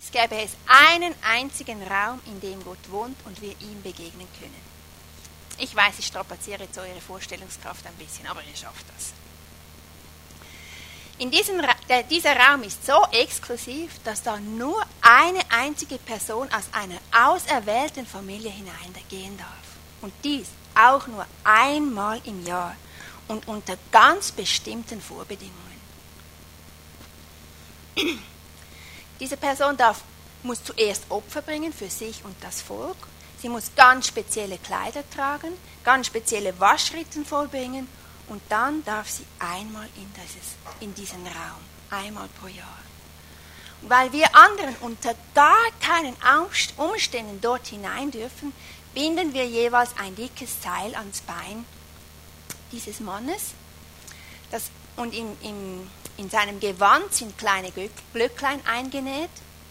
Es gäbe es einen einzigen Raum, in dem Gott wohnt und wir ihm begegnen können. Ich weiß, ich strapaziere jetzt eure Vorstellungskraft ein bisschen, aber ihr schafft das. Dieser Raum ist so exklusiv, dass da nur eine einzige Person aus einer auserwählten Familie hineingehen darf. Und dies auch nur einmal im Jahr und unter ganz bestimmten Vorbedingungen. Diese Person muss zuerst Opfer bringen für sich und das Volk. Sie muss ganz spezielle Kleider tragen, ganz spezielle Waschriten vollbringen und dann darf sie einmal in diesen Raum, einmal pro Jahr. Und weil wir anderen unter gar keinen Umständen dort hinein dürfen, binden wir jeweils ein dickes Seil ans Bein dieses Mannes. Und in seinem Gewand sind kleine Glöcklein eingenäht.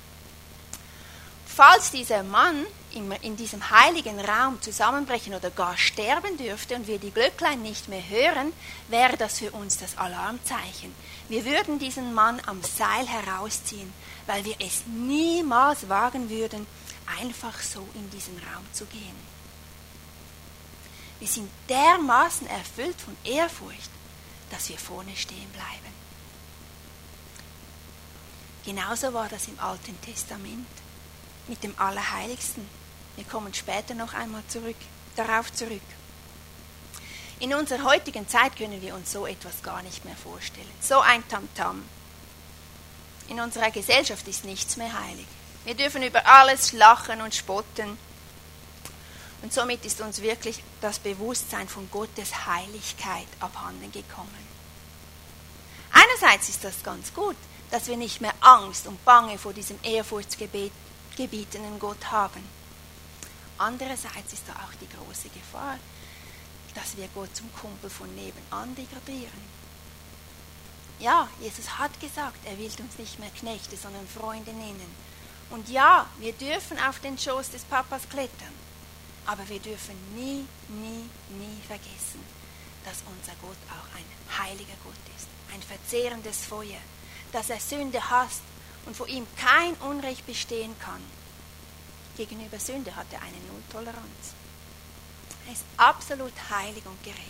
Falls dieser Mann in diesem heiligen Raum zusammenbrechen oder gar sterben dürfte und wir die Glöcklein nicht mehr hören, wäre das für uns das Alarmzeichen. Wir würden diesen Mann am Seil herausziehen, weil wir es niemals wagen würden, einfach so in diesen Raum zu gehen. Wir sind dermaßen erfüllt von Ehrfurcht, dass wir vorne stehen bleiben. Genauso war das im Alten Testament mit dem Allerheiligsten. Wir kommen später noch einmal darauf zurück. In unserer heutigen Zeit können wir uns so etwas gar nicht mehr vorstellen. So ein Tamtam. In unserer Gesellschaft ist nichts mehr heilig. Wir dürfen über alles lachen und spotten. Und somit ist uns wirklich das Bewusstsein von Gottes Heiligkeit abhanden gekommen. Einerseits ist das ganz gut, dass wir nicht mehr Angst und Bange vor diesem ehrfurchtsgebietenden Gott haben. Andererseits ist da auch die große Gefahr, dass wir Gott zum Kumpel von nebenan degradieren. Ja, Jesus hat gesagt, er will uns nicht mehr Knechte, sondern Freunde nennen. Und ja, wir dürfen auf den Schoß des Papas klettern. Aber wir dürfen nie vergessen, dass unser Gott auch ein heiliger Gott ist. Ein verzehrendes Feuer, dass er Sünde hasst und vor ihm kein Unrecht bestehen kann. Gegenüber Sünde hat er eine Nulltoleranz. Er ist absolut heilig und gerecht.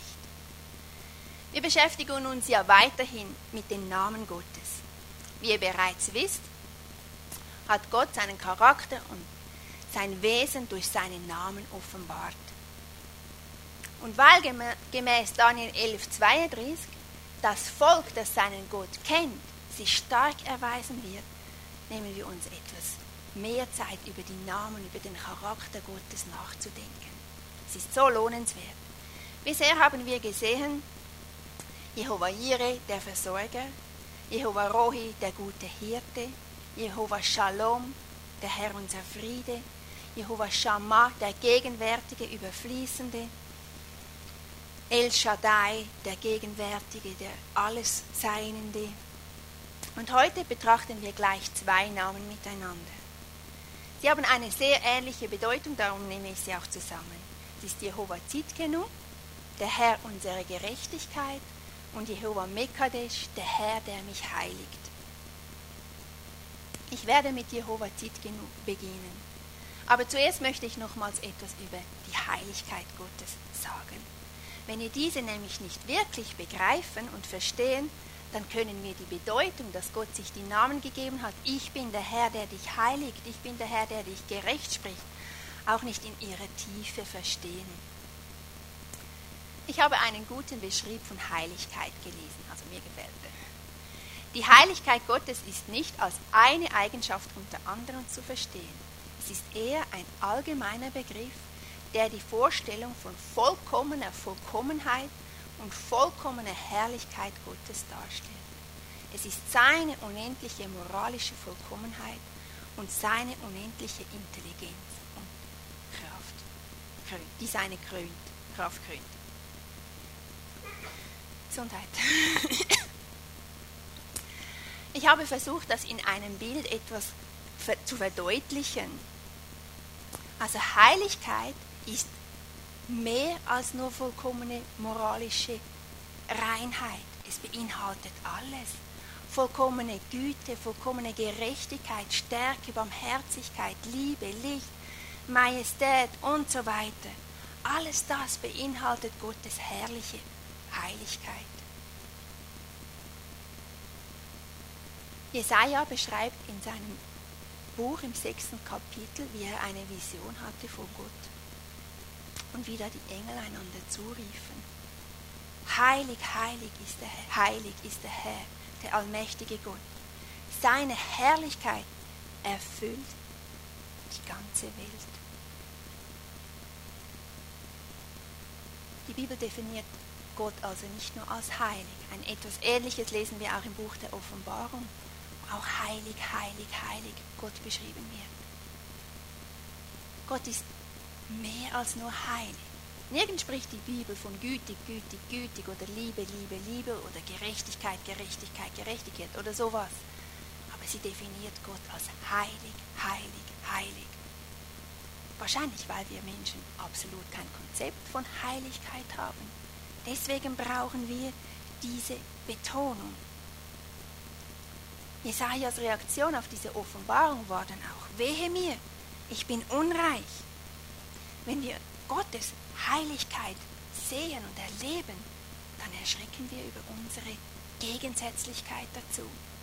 Wir beschäftigen uns ja weiterhin mit den Namen Gottes. Wie ihr bereits wisst, hat Gott seinen Charakter und sein Wesen durch seinen Namen offenbart. Und weil gemäß Daniel 11,32 das Volk, das seinen Gott kennt, sich stark erweisen wird, nehmen wir uns etwas mehr Zeit über die Namen, über den Charakter Gottes nachzudenken. Es ist so lohnenswert. Bisher haben wir gesehen, Jehova Jireh, der Versorger, Jehova Rohi, der gute Hirte, Jehova Shalom, der Herr unser Friede, Jehova Shammah, der gegenwärtige, überfließende, El Shaddai, der gegenwärtige, der alles Seiende. Und heute betrachten wir gleich zwei Namen miteinander. Sie haben eine sehr ähnliche Bedeutung, darum nehme ich sie auch zusammen. Es ist Jehova Tzidkenu, der Herr unserer Gerechtigkeit, und Jehova Mekadesh, der Herr, der mich heiligt. Ich werde mit Jehova Tzidkenu beginnen. Aber zuerst möchte ich nochmals etwas über die Heiligkeit Gottes sagen. Wenn wir diese nämlich nicht wirklich begreifen und verstehen, dann können wir die Bedeutung, dass Gott sich die Namen gegeben hat, ich bin der Herr, der dich heiligt, ich bin der Herr, der dich gerecht spricht, auch nicht in ihrer Tiefe verstehen. Ich habe einen guten Beschrieb von Heiligkeit gelesen, also mir gefällt er. Die Heiligkeit Gottes ist nicht als eine Eigenschaft unter anderen zu verstehen. Es ist eher ein allgemeiner Begriff, der die Vorstellung von vollkommener Vollkommenheit und vollkommener Herrlichkeit Gottes darstellt. Es ist seine unendliche moralische Vollkommenheit und seine unendliche Intelligenz und Kraft, die seine Kraft krönt. Gesundheit. Ich habe versucht, das in einem Bild etwas zu verdeutlichen. Also Heiligkeit ist mehr als nur vollkommene moralische Reinheit. Es beinhaltet alles. vollkommene Güte, vollkommene Gerechtigkeit, Stärke, Barmherzigkeit, Liebe, Licht, Majestät und so weiter. Alles das beinhaltet Gottes herrliche Heiligkeit. Jesaja beschreibt in seinem Buch im 6. Kapitel, wie er eine Vision hatte vor Gott und wie da die Engel einander zuriefen. Heilig, heilig ist der Herr, der allmächtige Gott. Seine Herrlichkeit erfüllt die ganze Welt. Die Bibel definiert Gott also nicht nur als heilig. Ein etwas Ähnliches lesen wir auch im Buch der Offenbarung. Auch heilig, heilig, heilig Gott beschrieben wird. Gott ist mehr als nur heilig. Nirgends spricht die Bibel von gütig, gütig, gütig oder Liebe, Liebe, Liebe oder Gerechtigkeit, Gerechtigkeit, Gerechtigkeit oder sowas. Aber sie definiert Gott als heilig, heilig, heilig. Wahrscheinlich, weil wir Menschen absolut kein Konzept von Heiligkeit haben. Deswegen brauchen wir diese Betonung. Jesajas Reaktion auf diese Offenbarung war dann auch: Wehe mir, ich bin unreich. Wenn wir Gottes Heiligkeit sehen und erleben, dann erschrecken wir über unsere Gegensätzlichkeit dazu.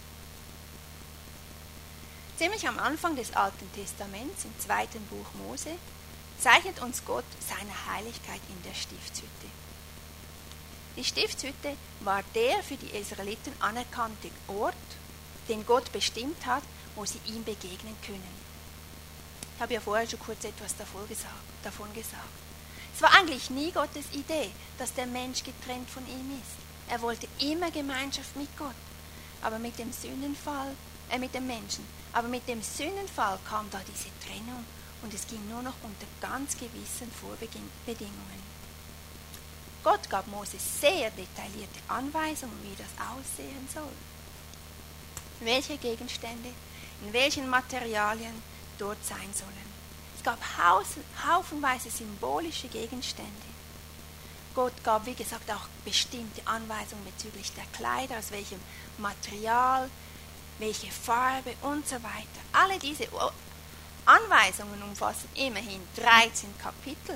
Ziemlich am Anfang des Alten Testaments, im 2. Buch Mose, zeichnet uns Gott seine Heiligkeit in der Stiftshütte. Die Stiftshütte war der für die Israeliten anerkannte Ort, den Gott bestimmt hat, wo sie ihm begegnen können. Ich habe ja vorher schon kurz etwas davon gesagt. Es war eigentlich nie Gottes Idee, dass der Mensch getrennt von ihm ist. Er wollte immer Gemeinschaft mit Gott, aber mit dem Sündenfall, mit dem Menschen. Aber mit dem Sündenfall kam da diese Trennung und es ging nur noch unter ganz gewissen Vorbedingungen. Gott gab Mose sehr detaillierte Anweisungen, wie das aussehen soll. Welche Gegenstände, in welchen Materialien dort sein sollen. Es gab haufenweise symbolische Gegenstände. Gott gab, wie gesagt, auch bestimmte Anweisungen bezüglich der Kleider, aus welchem Material, welche Farbe und so weiter. Alle diese Anweisungen umfassen immerhin 13 Kapitel.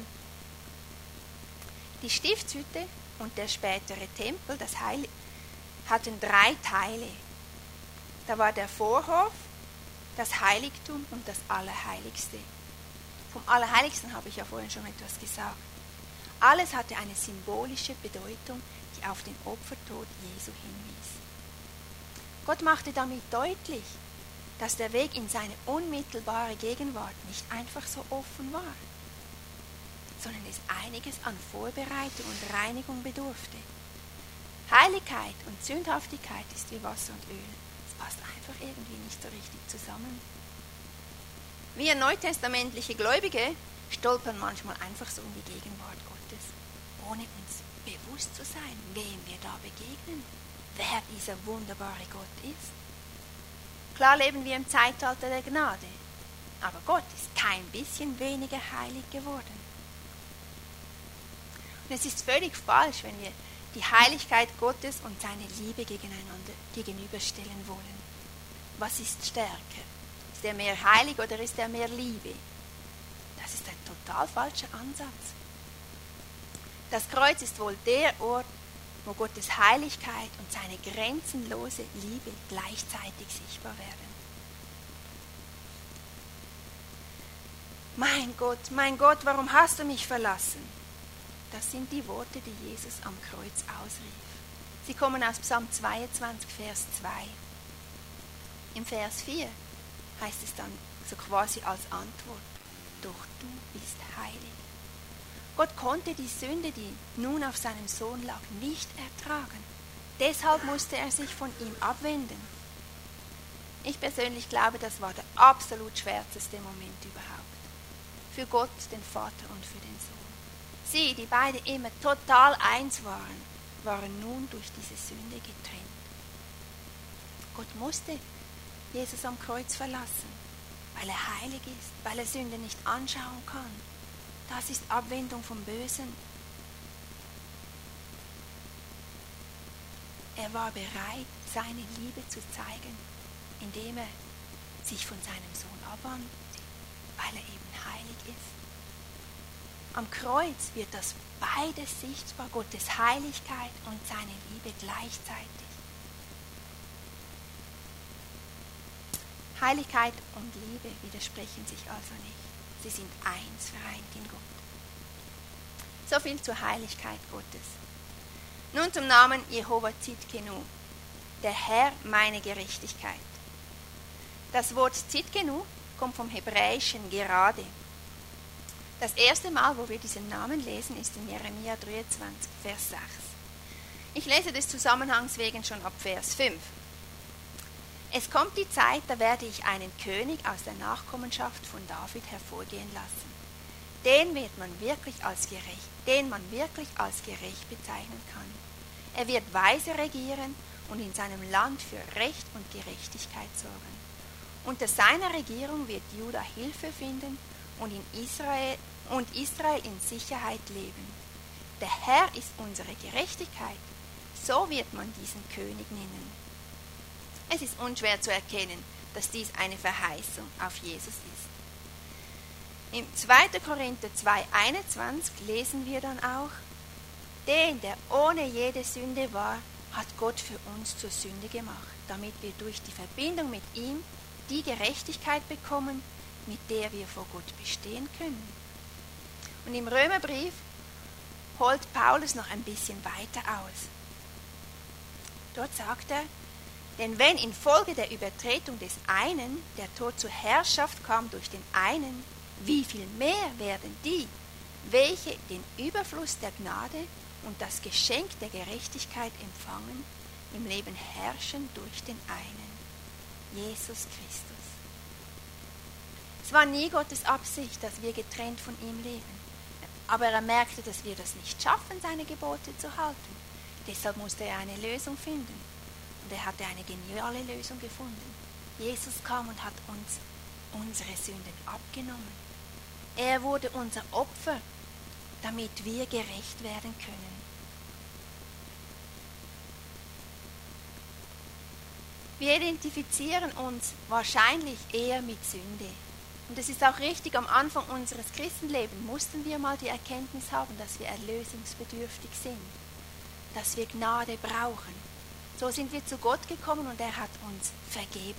Die Stiftshütte und der spätere Tempel, das hatten 3 Teile. Da war der Vorhof, das Heiligtum und das Allerheiligste. Vom Allerheiligsten habe ich ja vorhin schon etwas gesagt. Alles hatte eine symbolische Bedeutung, die auf den Opfertod Jesu hinwies. Gott machte damit deutlich, dass der Weg in seine unmittelbare Gegenwart nicht einfach so offen war, sondern es einiges an Vorbereitung und Reinigung bedurfte. Heiligkeit und Sündhaftigkeit ist wie Wasser und Öl. Es passt einfach irgendwie nicht so richtig zusammen. Wir neutestamentliche Gläubige stolpern manchmal einfach so in die Gegenwart Gottes, ohne uns bewusst zu sein, wem wir da begegnen, wer dieser wunderbare Gott ist. Klar leben wir im Zeitalter der Gnade, aber Gott ist kein bisschen weniger heilig geworden. Und es ist völlig falsch, wenn wir die Heiligkeit Gottes und seine Liebe gegenüberstellen wollen. Was ist stärker? Ist er mehr heilig oder ist er mehr Liebe? Das ist ein total falscher Ansatz. Das Kreuz ist wohl der Ort, wo Gottes Heiligkeit und seine grenzenlose Liebe gleichzeitig sichtbar werden. Mein Gott, warum hast du mich verlassen? Das sind die Worte, die Jesus am Kreuz ausrief. Sie kommen aus Psalm 22, Vers 2. Im Vers 4 heißt es dann so quasi als Antwort: Doch du bist heilig. Gott konnte die Sünde, die nun auf seinem Sohn lag, nicht ertragen. Deshalb musste er sich von ihm abwenden. Ich persönlich glaube, das war der absolut schwärzeste Moment überhaupt. Für Gott, den Vater und für den Sohn. Sie, die beide immer total eins waren nun durch diese Sünde getrennt. Gott musste Jesus am Kreuz verlassen, weil er heilig ist, weil er Sünde nicht anschauen kann. Das ist Abwendung vom Bösen. Er war bereit, seine Liebe zu zeigen, indem er sich von seinem Sohn abwandte, weil er eben heilig ist. Am Kreuz wird das beides sichtbar, Gottes Heiligkeit und seine Liebe gleichzeitig. Heiligkeit und Liebe widersprechen sich also nicht. Sie sind eins, vereint in Gott. So viel zur Heiligkeit Gottes. Nun zum Namen Jehova Tzidkenu, der Herr meine Gerechtigkeit. Das Wort Tzidkenu kommt vom hebräischen gerade. Das erste Mal, wo wir diesen Namen lesen, ist in Jeremia 23, Vers 6. Ich lese des Zusammenhangs wegen schon ab Vers 5. Es kommt die Zeit, da werde ich einen König aus der Nachkommenschaft von David hervorgehen lassen. Den man wirklich als gerecht bezeichnen kann. Er wird weise regieren und in seinem Land für Recht und Gerechtigkeit sorgen. Unter seiner Regierung wird Juda Hilfe finden und Israel in Sicherheit leben. Der Herr ist unsere Gerechtigkeit, so wird man diesen König nennen. Es ist unschwer zu erkennen, dass dies eine Verheißung auf Jesus ist. Im 2. Korinther 2,21 lesen wir dann auch, den, der ohne jede Sünde war, hat Gott für uns zur Sünde gemacht, damit wir durch die Verbindung mit ihm die Gerechtigkeit bekommen, mit der wir vor Gott bestehen können. Und im Römerbrief holt Paulus noch ein bisschen weiter aus. Dort sagt er, denn wenn infolge der Übertretung des einen der Tod zur Herrschaft kam durch den einen, wie viel mehr werden die, welche den Überfluss der Gnade und das Geschenk der Gerechtigkeit empfangen, im Leben herrschen durch den einen, Jesus Christus. Es war nie Gottes Absicht, dass wir getrennt von ihm leben. Aber er merkte, dass wir das nicht schaffen, seine Gebote zu halten. Deshalb musste er eine Lösung finden. Und er hatte eine geniale Lösung gefunden. Jesus kam und hat uns unsere Sünden abgenommen. Er wurde unser Opfer, damit wir gerecht werden können. Wir identifizieren uns wahrscheinlich eher mit Sünde. Und es ist auch richtig, am Anfang unseres Christenlebens mussten wir mal die Erkenntnis haben, dass wir erlösungsbedürftig sind, dass wir Gnade brauchen. So sind wir zu Gott gekommen und er hat uns vergeben.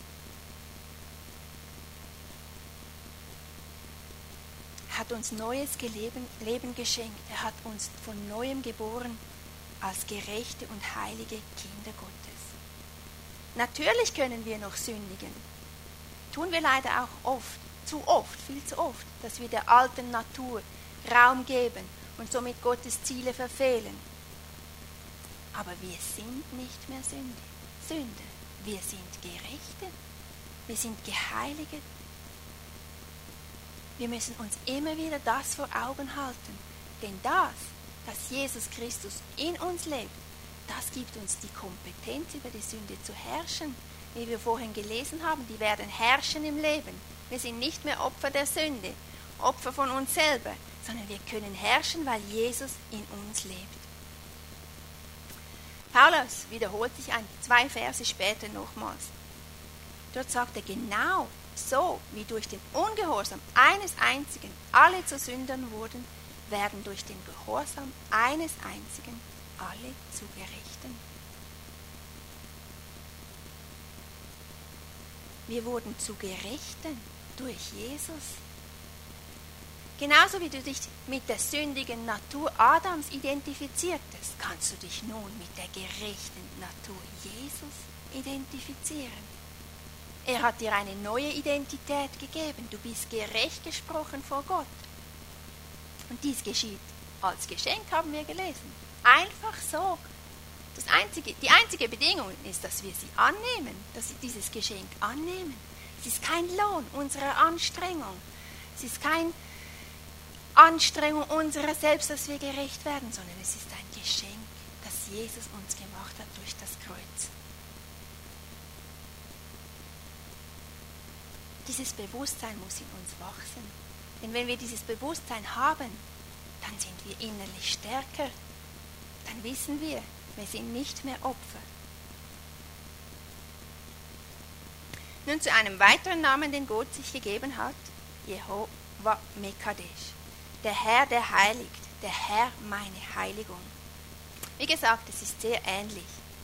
Er hat uns neues Leben geschenkt. Er hat uns von Neuem geboren als gerechte und heilige Kinder Gottes. Natürlich können wir noch sündigen. Tun wir leider auch oft, viel zu oft, dass wir der alten Natur Raum geben und somit Gottes Ziele verfehlen. Aber wir sind nicht mehr Sünder. Wir sind Gerechte. Wir sind Geheiligte. Wir müssen uns immer wieder das vor Augen halten. Denn dass Jesus Christus in uns lebt, das gibt uns die Kompetenz, über die Sünde zu herrschen. Wie wir vorhin gelesen haben, die werden herrschen im Leben. Wir sind nicht mehr Opfer der Sünde, Opfer von uns selber, sondern wir können herrschen, weil Jesus in uns lebt. Paulus wiederholt sich 2 Verse später nochmals. Dort sagt er, genau so wie durch den Ungehorsam eines einzigen alle zu Sündern wurden, werden durch den Gehorsam eines einzigen alle zu Gerechten. Wir wurden zu Gerechten durch Jesus. Genauso wie du dich mit der sündigen Natur Adams identifiziertest, kannst du dich nun mit der gerechten Natur Jesus identifizieren. Er hat dir eine neue Identität gegeben. Du bist gerecht gesprochen vor Gott. Und dies geschieht als Geschenk, haben wir gelesen. Einfach so. Die einzige Bedingung ist, dass wir sie annehmen, dass wir dieses Geschenk annehmen. Es ist kein Lohn unserer Anstrengung. Es ist keine Anstrengung unserer selbst, dass wir gerecht werden, sondern es ist ein Geschenk, das Jesus uns gemacht hat durch das Kreuz. Dieses Bewusstsein muss in uns wachsen. Denn wenn wir dieses Bewusstsein haben, dann sind wir innerlich stärker. Dann wissen wir, Wir sind nicht mehr Opfer. Nun zu einem weiteren Namen, den Gott sich gegeben hat, Jehova Mekadesh. Der Herr, der heiligt, der Herr meine Heiligung. Wie gesagt, es ist sehr ähnlich.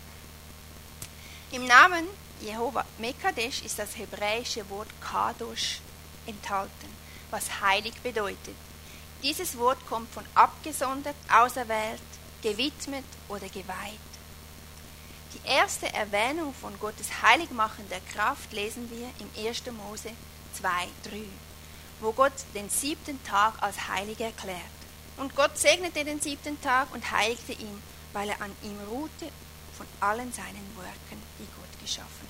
Im Namen Jehova Mekadesh ist das hebräische Wort Kadosh enthalten, was heilig bedeutet. Dieses Wort kommt von abgesondert, auserwählt, gewidmet oder geweiht. Die erste Erwähnung von Gottes heiligmachender Kraft lesen wir im 1. Mose 2,3, wo Gott den 7. Tag als heilig erklärt. Und Gott segnete den 7. Tag und heiligte ihn, weil er an ihm ruhte von allen seinen Werken, die Gott geschaffen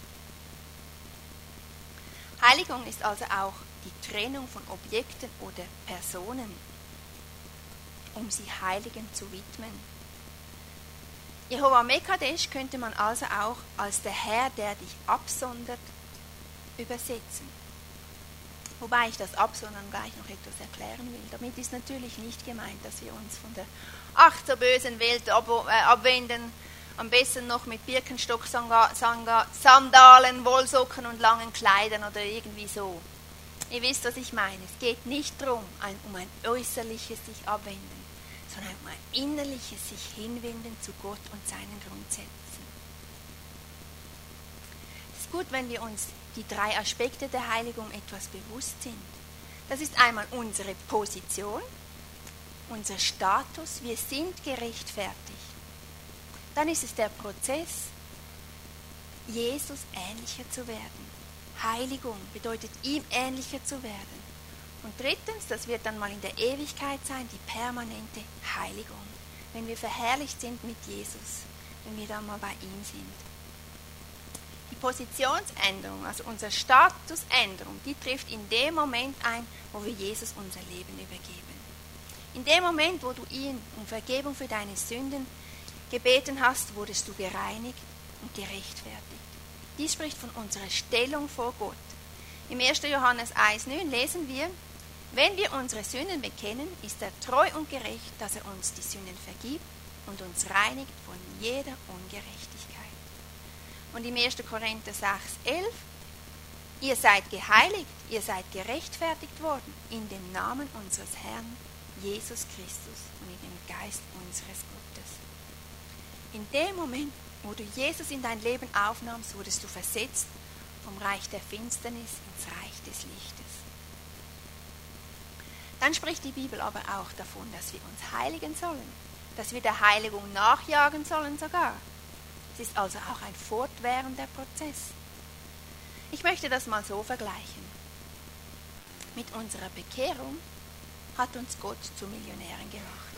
hatte. Heiligung ist also auch die Trennung von Objekten oder Personen, um sie Heiligen zu widmen. Jehova Mekadesh könnte man also auch als der Herr, der dich absondert, übersetzen. Wobei ich das Absondern gleich noch etwas erklären will. Damit ist natürlich nicht gemeint, dass wir uns von der ach so bösen Welt abwenden, am besten noch mit Birkenstock, Sandalen, Wollsocken und langen Kleidern oder irgendwie so. Ihr wisst, was ich meine. Es geht nicht darum, um ein äußerliches sich abwenden, sondern um ein innerliches sich hinwenden zu Gott und seinen Grundsätzen. Es ist gut, wenn wir uns die 3 Aspekte der Heiligung etwas bewusst sind. Das ist einmal unsere Position, unser Status, wir sind gerechtfertigt. Dann ist es der Prozess, Jesus ähnlicher zu werden. Heiligung bedeutet, ihm ähnlicher zu werden. Und drittens, das wird dann mal in der Ewigkeit sein, die permanente Heiligung. Wenn wir verherrlicht sind mit Jesus, wenn wir dann mal bei ihm sind. Die Positionsänderung, also unsere Statusänderung, die trifft in dem Moment ein, wo wir Jesus unser Leben übergeben. In dem Moment, wo du ihn um Vergebung für deine Sünden gebeten hast, wurdest du gereinigt und gerechtfertigt. Dies spricht von unserer Stellung vor Gott. Im 1. Johannes 1,9 lesen wir, wenn wir unsere Sünden bekennen, ist er treu und gerecht, dass er uns die Sünden vergibt und uns reinigt von jeder Ungerechtigkeit. Und im 1. Korinther 6,11, ihr seid geheiligt, ihr seid gerechtfertigt worden in dem Namen unseres Herrn Jesus Christus und in dem Geist unseres Gottes. In dem Moment, wo du Jesus in dein Leben aufnahmst, wurdest du versetzt vom Reich der Finsternis ins Reich des Lichtes. Dann spricht die Bibel aber auch davon, dass wir uns heiligen sollen, dass wir der Heiligung nachjagen sollen sogar. Es ist also auch ein fortwährender Prozess. Ich möchte das mal so vergleichen. Mit unserer Bekehrung hat uns Gott zu Millionären gemacht.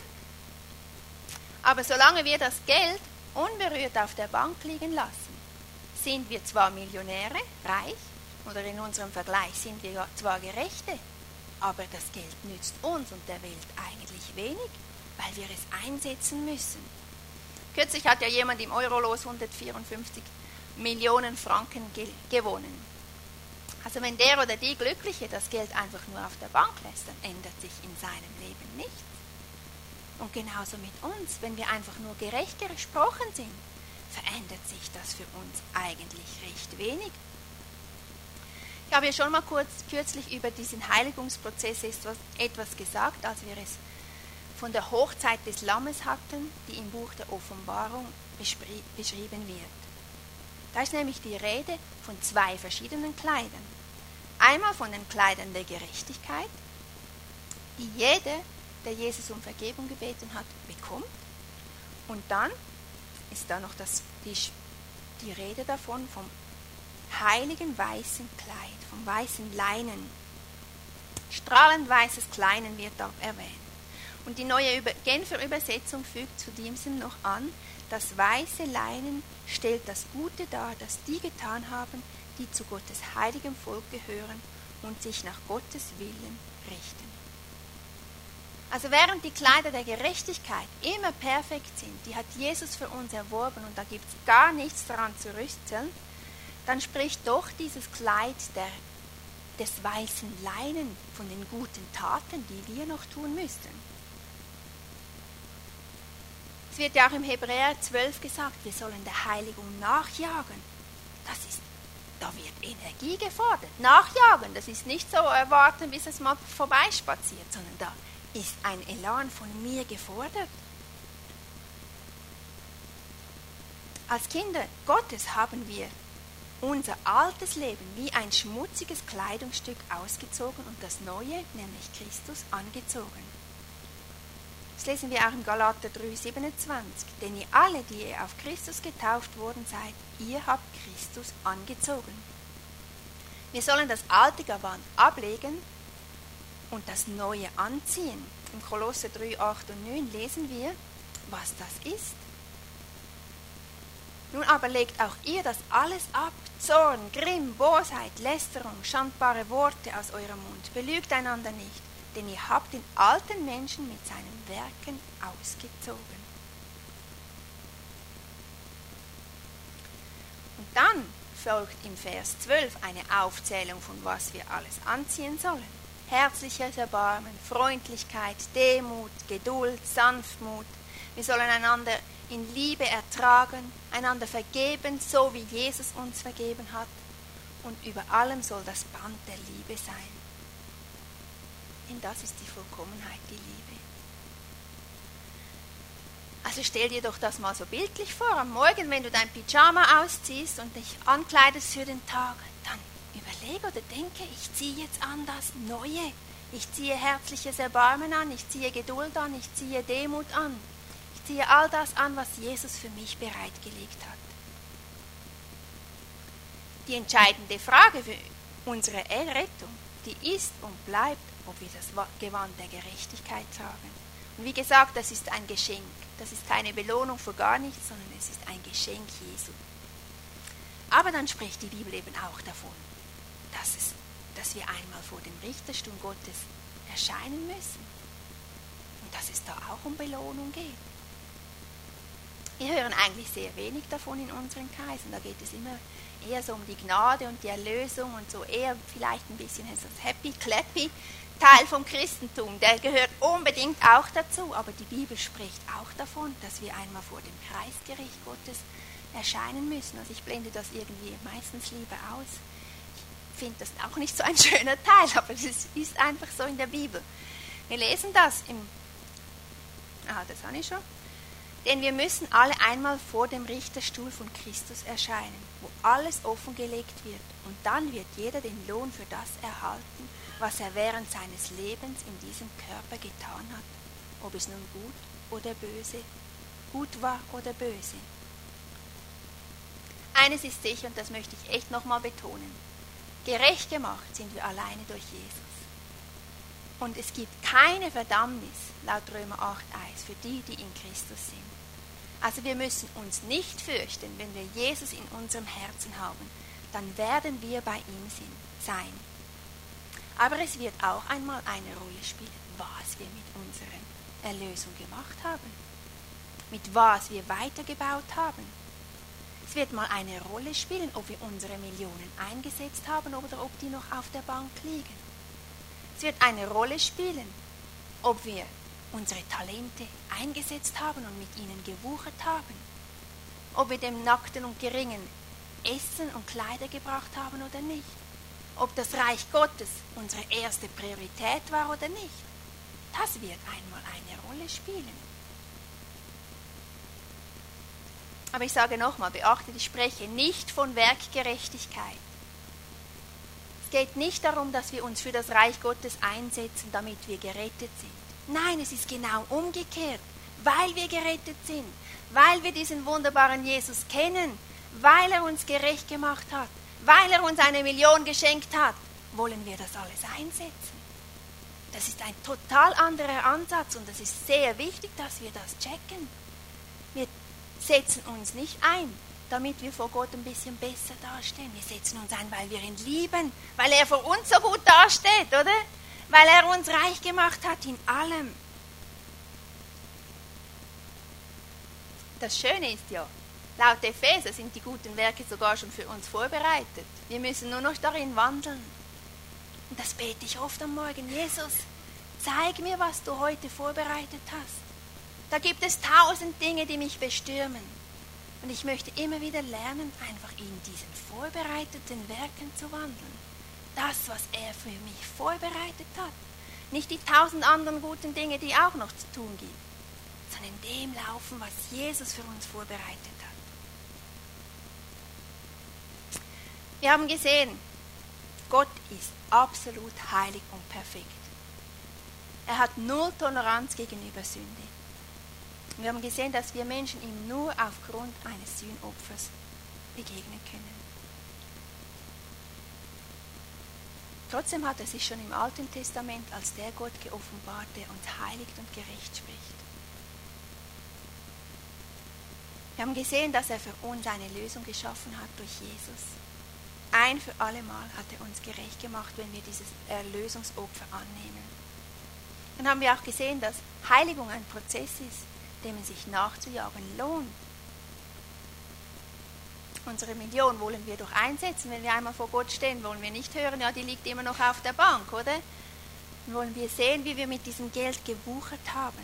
Aber solange wir das Geld unberührt auf der Bank liegen lassen, sind wir zwar Millionäre, reich, oder in unserem Vergleich sind wir zwar Gerechte, aber das Geld nützt uns und der Welt eigentlich wenig, weil wir es einsetzen müssen. Kürzlich hat ja jemand im Eurolos 154 Millionen Franken gewonnen. Also wenn der oder die Glückliche das Geld einfach nur auf der Bank lässt, dann ändert sich in seinem Leben nichts. Und genauso mit uns, wenn wir einfach nur gerecht gesprochen sind, verändert sich das für uns eigentlich recht wenig. Ich habe ja schon mal kürzlich über diesen Heiligungsprozess etwas gesagt, als wir es von der Hochzeit des Lammes hatten, die im Buch der Offenbarung beschrieben wird. Da ist nämlich die Rede von 2 verschiedenen Kleidern. Einmal von den Kleidern der Gerechtigkeit, die jeder, der Jesus um Vergebung gebeten hat, bekommt. Und dann ist da noch die Rede davon vom heiligen weißen Kleid, vom weißen Leinen. Strahlend weißes Leinen wird da erwähnt. Und die neue Genfer Übersetzung fügt zu diesem noch an, das weiße Leinen stellt das Gute dar, das die getan haben, die zu Gottes heiligem Volk gehören und sich nach Gottes Willen richten. Also während die Kleider der Gerechtigkeit immer perfekt sind, die hat Jesus für uns erworben und da gibt es gar nichts daran zu rüsteln, dann spricht doch dieses Kleid des weißen Leinen von den guten Taten, die wir noch tun müssten. Es wird ja auch im Hebräer 12 gesagt, wir sollen der Heiligung nachjagen. Da wird Energie gefordert. Nachjagen, das ist nicht so warten, bis es mal vorbeispaziert, sondern da ist ein Elan von mir gefordert. Als Kinder Gottes haben wir unser altes Leben wie ein schmutziges Kleidungsstück ausgezogen und das Neue, nämlich Christus, angezogen. Das lesen wir auch im Galater 3,27. Denn ihr alle, die ihr auf Christus getauft worden seid, ihr habt Christus angezogen. Wir sollen das alte Gewand ablegen und das Neue anziehen. Im Kolosser 3, 8 und 9 lesen wir, was das ist. Nun aber legt auch ihr das alles ab, Zorn, Grimm, Bosheit, Lästerung, schandbare Worte aus eurem Mund. Belügt einander nicht, denn ihr habt den alten Menschen mit seinen Werken ausgezogen. Und dann folgt im Vers 12 eine Aufzählung von was wir alles anziehen sollen. Herzliches Erbarmen, Freundlichkeit, Demut, Geduld, Sanftmut. Wir sollen einander in Liebe ertragen, einander vergeben, so wie Jesus uns vergeben hat. Und über allem soll das Band der Liebe sein. Denn das ist die Vollkommenheit, die Liebe. Also stell dir doch das mal so bildlich vor. Am Morgen, wenn du dein Pyjama ausziehst und dich ankleidest für den Tag, dann überlege oder denke, ich ziehe jetzt an das Neue. Ich ziehe herzliches Erbarmen an, ich ziehe Geduld an, ich ziehe Demut an. Ich ziehe all das an, was Jesus für mich bereitgelegt hat. Die entscheidende Frage für unsere Errettung, die ist und bleibt, ob wir das Gewand der Gerechtigkeit tragen. Und wie gesagt, das ist ein Geschenk. Das ist keine Belohnung für gar nichts, sondern es ist ein Geschenk Jesu. Aber dann spricht die Bibel eben auch davon, dass wir einmal vor dem Richterstuhl Gottes erscheinen müssen. Und dass es da auch um Belohnung geht. Wir hören eigentlich sehr wenig davon in unseren Kreisen. Da geht es immer eher so um die Gnade und die Erlösung und so eher vielleicht ein bisschen das Happy-Clappy Teil vom Christentum. Der gehört unbedingt auch dazu. Aber die Bibel spricht auch davon, dass wir einmal vor dem Kreisgericht Gottes erscheinen müssen. Also ich blende das irgendwie meistens lieber aus. Ich finde das auch nicht so ein schöner Teil, aber es ist einfach so in der Bibel. Wir lesen das das habe ich schon. Denn wir müssen alle einmal vor dem Richterstuhl von Christus erscheinen, wo alles offengelegt wird. Und dann wird jeder den Lohn für das erhalten, was er während seines Lebens in diesem Körper getan hat. Ob es nun gut war oder böse. Eines ist sicher, und das möchte ich echt nochmal betonen. Gerecht gemacht sind wir alleine durch Jesus. Und es gibt keine Verdammnis, laut Römer 8,1, für die, die in Christus sind. Also wir müssen uns nicht fürchten, wenn wir Jesus in unserem Herzen haben, dann werden wir bei ihm sein. Aber es wird auch einmal eine Rolle spielen, was wir mit unserer Erlösung gemacht haben, mit was wir weitergebaut haben. Es wird mal eine Rolle spielen, ob wir unsere Millionen eingesetzt haben oder ob die noch auf der Bank liegen. Es wird eine Rolle spielen, ob wir unsere Talente eingesetzt haben und mit ihnen gewuchert haben. Ob wir dem Nackten und Geringen Essen und Kleider gebracht haben oder nicht. Ob das Reich Gottes unsere erste Priorität war oder nicht. Das wird einmal eine Rolle spielen. Aber ich sage nochmal, beachtet, ich spreche nicht von Werkgerechtigkeit. Es geht nicht darum, dass wir uns für das Reich Gottes einsetzen, damit wir gerettet sind. Nein, es ist genau umgekehrt. Weil wir gerettet sind, weil wir diesen wunderbaren Jesus kennen, weil er uns gerecht gemacht hat, weil er uns 1 Million geschenkt hat, wollen wir das alles einsetzen. Das ist ein total anderer Ansatz und es ist sehr wichtig, dass wir das checken. Wir setzen uns nicht ein, damit wir vor Gott ein bisschen besser dastehen. Wir setzen uns ein, weil wir ihn lieben, weil er vor uns so gut dasteht, oder? Weil er uns reich gemacht hat in allem. Das Schöne ist ja, laut Epheser sind die guten Werke sogar schon für uns vorbereitet. Wir müssen nur noch darin wandeln. Und das bete ich oft am Morgen. Jesus, zeig mir, was du heute vorbereitet hast. Da gibt es 1000 Dinge, die mich bestürmen. Und ich möchte immer wieder lernen, einfach in diesen vorbereiteten Werken zu wandeln. Das, was er für mich vorbereitet hat. Nicht die 1000 anderen guten Dinge, die auch noch zu tun gibt, sondern in dem laufen, was Jesus für uns vorbereitet hat. Wir haben gesehen, Gott ist absolut heilig und perfekt. Er hat null Toleranz gegenüber Sünde. Wir haben gesehen, dass wir Menschen ihm nur aufgrund eines Sühnopfers begegnen können. Trotzdem hat er sich schon im Alten Testament als der Gott geoffenbart, der uns heiligt und gerecht spricht. Wir haben gesehen, dass er für uns eine Lösung geschaffen hat durch Jesus. Ein für alle Mal hat er uns gerecht gemacht, wenn wir dieses Erlösungsopfer annehmen. Dann haben wir auch gesehen, dass Heiligung ein Prozess ist, dem es sich nachzujagen lohnt. Unsere Million wollen wir doch einsetzen, wenn wir einmal vor Gott stehen, wollen wir nicht hören, ja, die liegt immer noch auf der Bank, oder? Dann wollen wir sehen, wie wir mit diesem Geld gewuchert haben.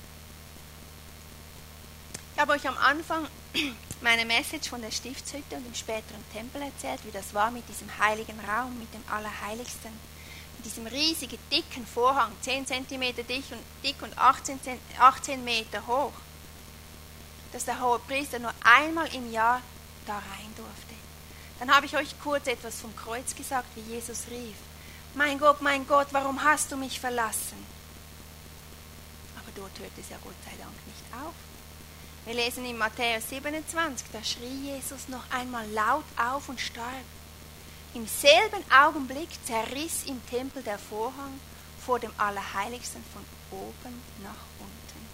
Ich habe euch am Anfang meine Message von der Stiftshütte und dem späteren Tempel erzählt, wie das war mit diesem heiligen Raum, mit dem Allerheiligsten. Mit diesem riesigen, dicken Vorhang, 10 cm dick und 18 Meter hoch, dass der Hohepriester nur einmal im Jahr da rein durfte. Dann habe ich euch kurz etwas vom Kreuz gesagt, wie Jesus rief: mein Gott, warum hast du mich verlassen? Aber dort hört es ja Gott sei Dank nicht auf. Wir lesen in Matthäus 27, da schrie Jesus noch einmal laut auf und starb. Im selben Augenblick zerriss im Tempel der Vorhang vor dem Allerheiligsten von oben nach unten.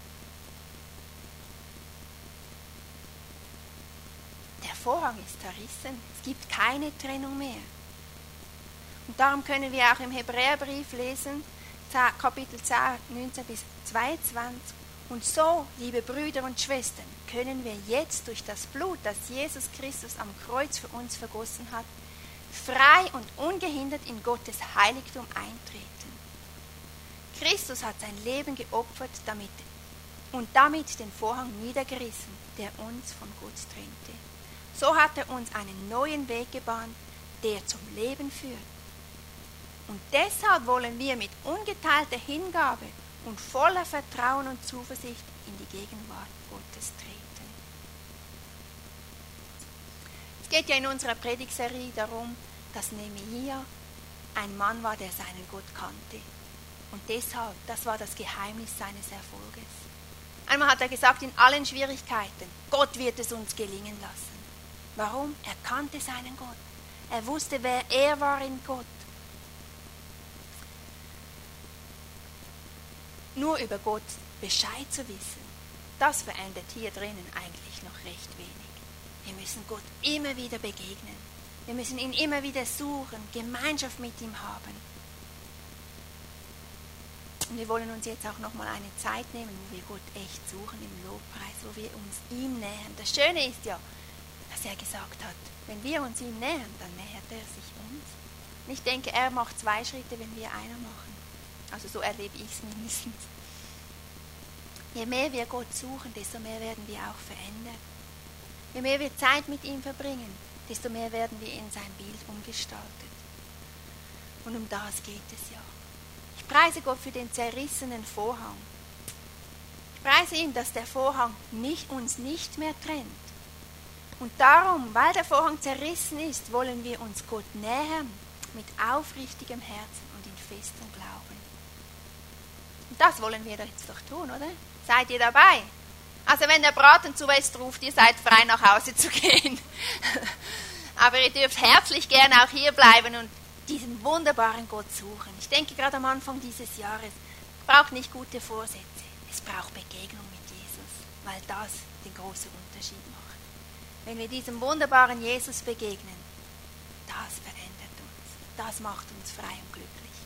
Der Vorhang ist zerrissen, es gibt keine Trennung mehr. Und darum können wir auch im Hebräerbrief lesen, Kapitel 10, 19 bis 22. Und so, liebe Brüder und Schwestern, können wir jetzt durch das Blut, das Jesus Christus am Kreuz für uns vergossen hat, frei und ungehindert in Gottes Heiligtum eintreten. Christus hat sein Leben geopfert damit den Vorhang niedergerissen, der uns von Gott trennte. So hat er uns einen neuen Weg gebahnt, der zum Leben führt. Und deshalb wollen wir mit ungeteilter Hingabe und voller Vertrauen und Zuversicht in die Gegenwart Gottes treten. Es geht ja in unserer Predigtserie darum, dass Nehemia ein Mann war, der seinen Gott kannte. Und deshalb, das war das Geheimnis seines Erfolges. Einmal hat er gesagt, in allen Schwierigkeiten, Gott wird es uns gelingen lassen. Warum? Er kannte seinen Gott. Er wusste, wer er war in Gott. Nur über Gott Bescheid zu wissen, das verändert hier drinnen eigentlich noch recht wenig. Wir müssen Gott immer wieder begegnen. Wir müssen ihn immer wieder suchen, Gemeinschaft mit ihm haben. Und wir wollen uns jetzt auch nochmal eine Zeit nehmen, wo wir Gott echt suchen im Lobpreis, wo wir uns ihm nähern. Das Schöne ist ja, dass er gesagt hat, wenn wir uns ihm nähern, dann nähert er sich uns. Und ich denke, er macht 2 Schritte, wenn wir einer machen. Also so erlebe ich es mindestens. Je mehr wir Gott suchen, desto mehr werden wir auch verändert. Je mehr wir Zeit mit ihm verbringen, desto mehr werden wir in sein Bild umgestaltet. Und um das geht es ja. Ich preise Gott für den zerrissenen Vorhang. Ich preise ihn, dass der Vorhang uns nicht mehr trennt. Und darum, weil der Vorhang zerrissen ist, wollen wir uns Gott nähern mit aufrichtigem Herzen und in festem Glauben. Und das wollen wir jetzt doch tun, oder? Seid ihr dabei? Also wenn der Braten zu West ruft, ihr seid frei nach Hause zu gehen. Aber ihr dürft herzlich gerne auch hier bleiben und diesen wunderbaren Gott suchen. Ich denke gerade am Anfang dieses Jahres, es braucht nicht gute Vorsätze, es braucht Begegnung mit Jesus, weil das den großen Unterschied macht. Wenn wir diesem wunderbaren Jesus begegnen, das verändert uns, das macht uns frei und glücklich.